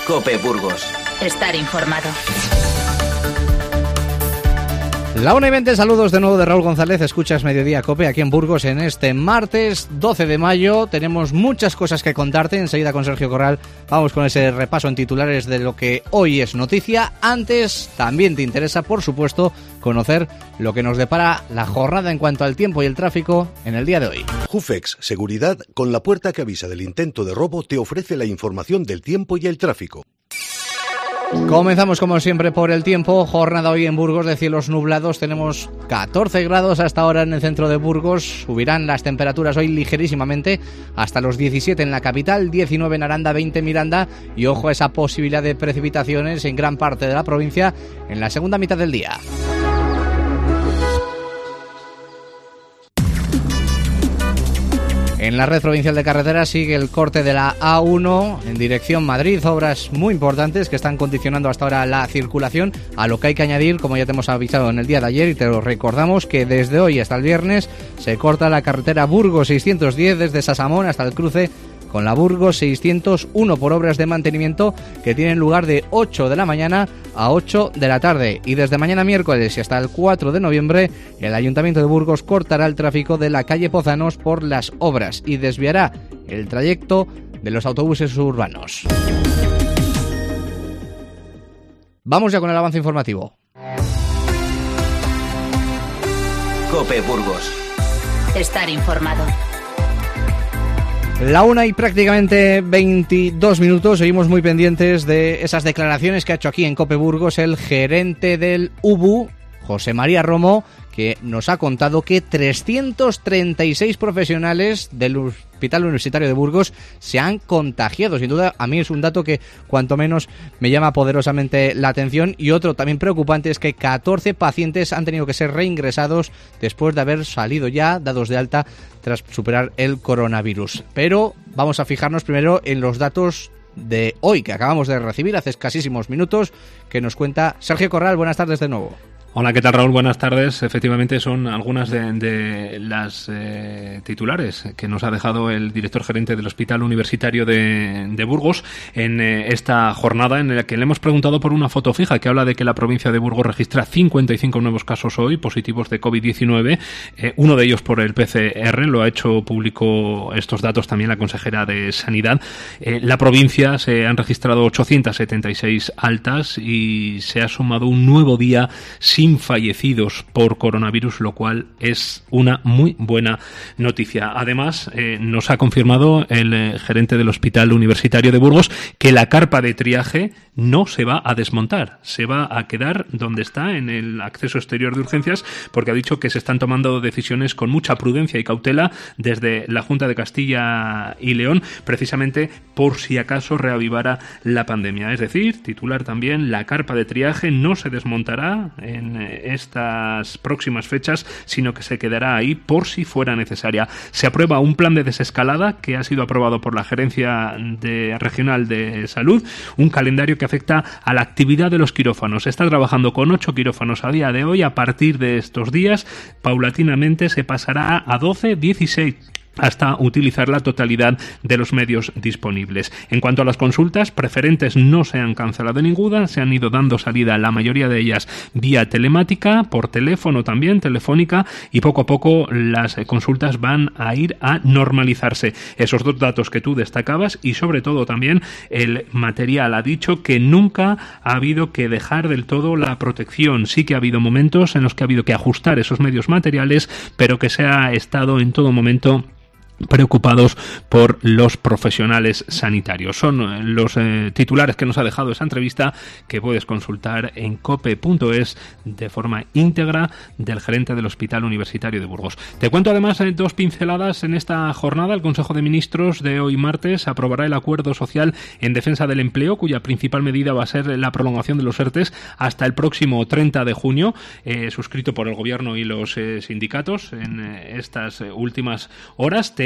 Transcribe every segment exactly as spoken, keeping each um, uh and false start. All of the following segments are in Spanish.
COPE Burgos. Estar informado. La una y veinte, saludos de nuevo de Raúl González. Escuchas Mediodía COPE aquí en Burgos en este martes doce de mayo. Tenemos muchas cosas que contarte. Enseguida con Sergio Corral vamos con ese repaso en titulares de lo que hoy es noticia. Antes, también te interesa, por supuesto, conocer lo que nos depara la jornada en cuanto al tiempo y el tráfico en el día de hoy. Jufex Seguridad, con la puerta que avisa del intento de robo, te ofrece la información del tiempo y el tráfico. Comenzamos como siempre por el tiempo. Jornada hoy en Burgos de cielos nublados. Tenemos catorce grados hasta ahora en el centro de Burgos. Subirán las temperaturas hoy ligerísimamente hasta los diecisiete en la capital, diecinueve en Aranda, veinte en Miranda. Y ojo a esa posibilidad de precipitaciones en gran parte de la provincia en la segunda mitad del día. En la red provincial de carreteras sigue el corte de la A uno en dirección Madrid, obras muy importantes que están condicionando hasta ahora la circulación, a lo que hay que añadir, como ya te hemos avisado en el día de ayer y te lo recordamos, que desde hoy hasta el viernes se corta la carretera Burgos seiscientos diez desde Sasamón hasta el cruce con la Burgos seiscientos uno por obras de mantenimiento que tienen lugar de ocho de la mañana a ocho de la tarde. Y desde mañana miércoles y hasta el cuatro de noviembre, el Ayuntamiento de Burgos cortará el tráfico de la calle Pozanos por las obras y desviará el trayecto de los autobuses urbanos. Vamos ya con el avance informativo. COPE Burgos. Estar informado. La una y prácticamente veintidós minutos, seguimos muy pendientes de esas declaraciones que ha hecho aquí en COPE Burgos el gerente del U B U, José María Romo, que nos ha contado que trescientos treinta y seis profesionales del Hospital Universitario de Burgos se han contagiado. Sin duda, a mí es un dato que cuanto menos me llama poderosamente la atención. Y otro también preocupante es que catorce pacientes han tenido que ser reingresados después de haber salido ya dados de alta tras superar el coronavirus. Pero vamos a fijarnos primero en los datos de hoy que acabamos de recibir hace escasísimos minutos, que nos cuenta Sergio Corral. Buenas tardes de nuevo. Hola, ¿qué tal, Raúl? Buenas tardes. Efectivamente son algunas de, de las eh, titulares que nos ha dejado el director gerente del Hospital Universitario de, de Burgos en eh, esta jornada en la que le hemos preguntado por una foto fija que habla de que la provincia de Burgos registra cincuenta y cinco nuevos casos hoy positivos de COVID diecinueve, eh, uno de ellos por el P C R, lo ha hecho público estos datos también la consejera de Sanidad. Eh, la provincia se han registrado ochocientas setenta y seis altas y se ha sumado un nuevo día sin fallecidos por coronavirus, lo cual es una muy buena noticia. Además, eh, nos ha confirmado el eh, gerente del Hospital Universitario de Burgos que la carpa de triaje no se va a desmontar, se va a quedar donde está, en el acceso exterior de urgencias, porque ha dicho que se están tomando decisiones con mucha prudencia y cautela desde la Junta de Castilla y León, precisamente por si acaso reavivara la pandemia. Es decir, titular también, la carpa de triaje no se desmontará en estas próximas fechas, sino que se quedará ahí por si fuera necesaria. Se aprueba un plan de desescalada que ha sido aprobado por la Gerencia de Regional de Salud, un calendario que afecta a la actividad de los quirófanos. Se está trabajando con ocho quirófanos a día de hoy. A partir de estos días, paulatinamente se pasará a doce, dieciséis, hasta utilizar la totalidad de los medios disponibles. En cuanto a las consultas, preferentes no se han cancelado ninguna, se han ido dando salida la mayoría de ellas vía telemática, por teléfono también, telefónica, y poco a poco las consultas van a ir a normalizarse. Esos dos datos que tú destacabas y sobre todo también el material. Ha dicho que nunca ha habido que dejar del todo la protección. Sí que ha habido momentos en los que ha habido que ajustar esos medios materiales, pero que se ha estado en todo momento preocupados por los profesionales sanitarios. Son los eh, titulares que nos ha dejado esa entrevista, que puedes consultar en cope punto es de forma íntegra, del gerente del Hospital Universitario de Burgos. Te cuento además eh, dos pinceladas en esta jornada. El Consejo de Ministros de hoy martes aprobará el acuerdo social en defensa del empleo, cuya principal medida va a ser la prolongación de los ERTES hasta el próximo treinta de junio, eh, suscrito por el Gobierno y los eh, sindicatos en eh, estas eh, últimas horas. Te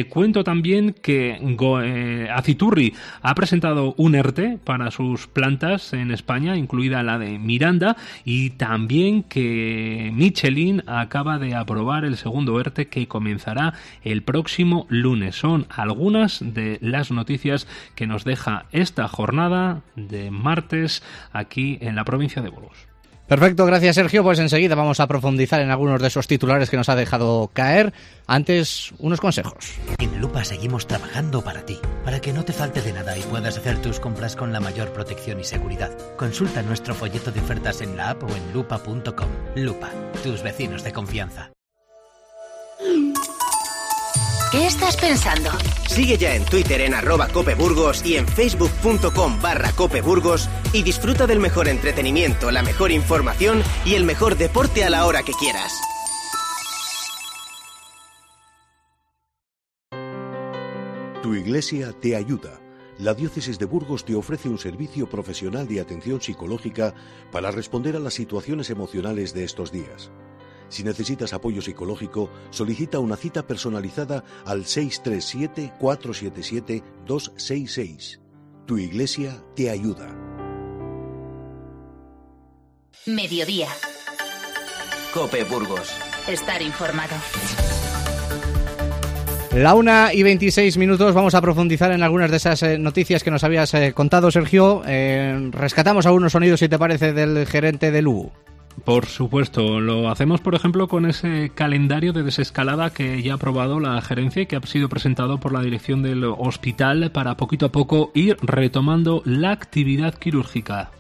Le cuento también que Go, eh, Aciturri ha presentado un ERTE para sus plantas en España, incluida la de Miranda, y también que Michelin acaba de aprobar el segundo ERTE que comenzará el próximo lunes. Son algunas de las noticias que nos deja esta jornada de martes aquí en la provincia de Burgos. Perfecto, gracias Sergio. Pues enseguida vamos a profundizar en algunos de esos titulares que nos ha dejado caer. Antes, unos consejos. En Lupa seguimos trabajando para ti, para que no te falte de nada y puedas hacer tus compras con la mayor protección y seguridad. Consulta nuestro folleto de ofertas en la app o en lupa punto com. Lupa, tus vecinos de confianza. ¿Qué estás pensando? Sigue ya en Twitter en arroba copeburgos y en facebook.com barra copeburgos y disfruta del mejor entretenimiento, la mejor información y el mejor deporte a la hora que quieras. Tu iglesia te ayuda. La Diócesis de Burgos te ofrece un servicio profesional de atención psicológica para responder a las situaciones emocionales de estos días. Si necesitas apoyo psicológico, solicita una cita personalizada al seis tres siete, cuatro siete siete, dos seis seis. Tu iglesia te ayuda. Mediodía. Cope Burgos. Estar informado. La una y veintiséis minutos, vamos a profundizar en algunas de esas eh, noticias que nos habías eh, contado, Sergio. Eh, rescatamos algunos sonidos, si te parece, del gerente del U B U. Por supuesto, lo hacemos por ejemplo con ese calendario de desescalada que ya ha aprobado la gerencia y que ha sido presentado por la dirección del hospital para poquito a poco ir retomando la actividad quirúrgica.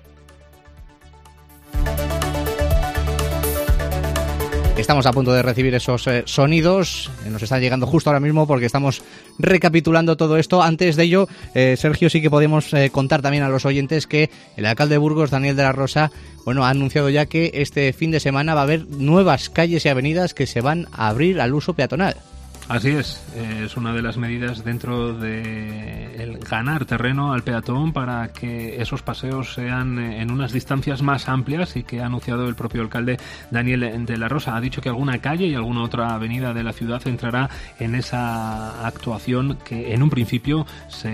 Estamos a punto de recibir esos eh, sonidos, nos están llegando justo ahora mismo porque estamos recapitulando todo esto. Antes de ello, eh, Sergio, sí que podemos eh, contar también a los oyentes que el alcalde de Burgos, Daniel de la Rosa, bueno, ha anunciado ya que este fin de semana va a haber nuevas calles y avenidas que se van a abrir al uso peatonal. Así es, es una de las medidas dentro de el ganar terreno al peatón para que esos paseos sean en unas distancias más amplias y que ha anunciado el propio alcalde Daniel de la Rosa. Ha dicho que alguna calle y alguna otra avenida de la ciudad entrará en esa actuación que en un principio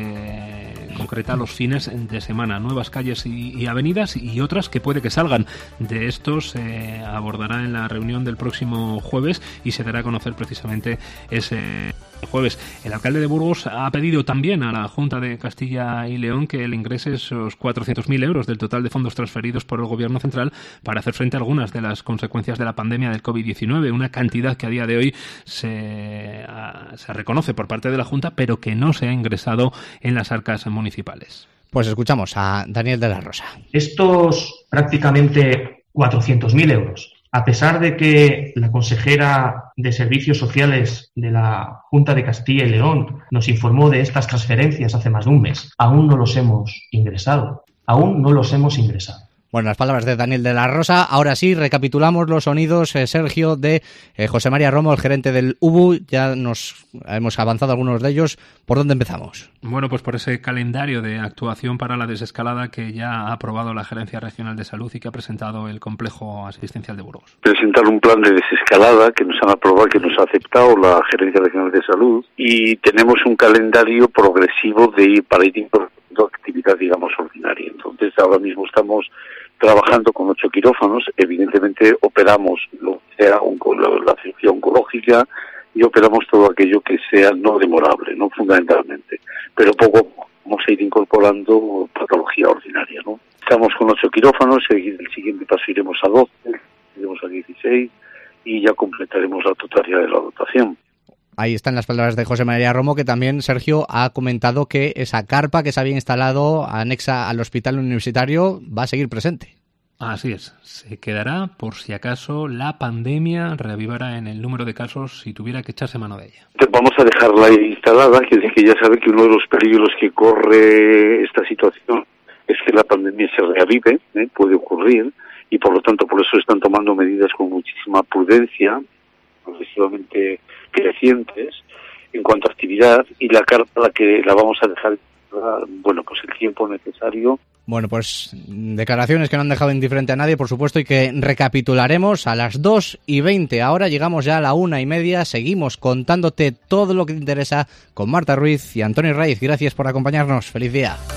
se concreta los fines de semana. Nuevas calles y, y avenidas y otras que puede que salgan. De esto se abordará en la reunión del próximo jueves y se dará a conocer precisamente ese jueves. El alcalde de Burgos ha pedido también a la Junta de Castilla y León que le ingrese esos cuatrocientos mil euros del total de fondos transferidos por el Gobierno central para hacer frente a algunas de las consecuencias de la pandemia del covid diecinueve, una cantidad que a día de hoy se, a, se reconoce por parte de la Junta, pero que no se ha ingresado en las arcas municipales. Pues escuchamos a Daniel de la Rosa. Estos prácticamente cuatrocientos mil euros, a pesar de que la consejera de Servicios Sociales de la Junta de Castilla y León nos informó de estas transferencias hace más de un mes, aún no los hemos ingresado. Aún no los hemos ingresado. Bueno, las palabras de Daniel de la Rosa. Ahora sí, recapitulamos los sonidos, eh, Sergio, de eh, José María Romo, el gerente del U B U. Ya nos hemos avanzado algunos de ellos. ¿Por dónde empezamos? Bueno, pues por ese calendario de actuación para la desescalada que ya ha aprobado la Gerencia Regional de Salud y que ha presentado el Complejo Asistencial de Burgos. Presentar un plan de desescalada que nos han aprobado, que nos ha aceptado la Gerencia Regional de Salud, y tenemos un calendario progresivo de ir para ir incorporando actividad, digamos, ordinaria. Entonces, ahora mismo estamos trabajando con ocho quirófanos. Evidentemente, operamos lo que sea la cirugía oncológica y operamos todo aquello que sea no demorable, no fundamentalmente. Pero poco a poco vamos a ir incorporando patología ordinaria, ¿no? Estamos con ocho quirófanos, el siguiente paso iremos a doce, iremos a dieciséis y ya completaremos la totalidad de la dotación. Ahí están las palabras de José María Romo, que también Sergio ha comentado que esa carpa que se había instalado anexa al hospital universitario va a seguir presente. Así es, se quedará por si acaso la pandemia reavivara en el número de casos si tuviera que echarse mano de ella. Vamos a dejarla instalada, que es que ya sabe que uno de los peligros que corre esta situación es que la pandemia se reavive, ¿eh? Puede ocurrir, y por lo tanto por eso están tomando medidas con muchísima prudencia, progresivamente crecientes en cuanto a actividad, y la carpa la que la vamos a dejar, bueno, pues el tiempo necesario Bueno, pues declaraciones que no han dejado indiferente a nadie, por supuesto, y que recapitularemos a las dos y veinte. Ahora llegamos ya a la una y media. Seguimos contándote todo lo que te interesa con Marta Ruiz y Antonio Raiz. Gracias por acompañarnos. Feliz día.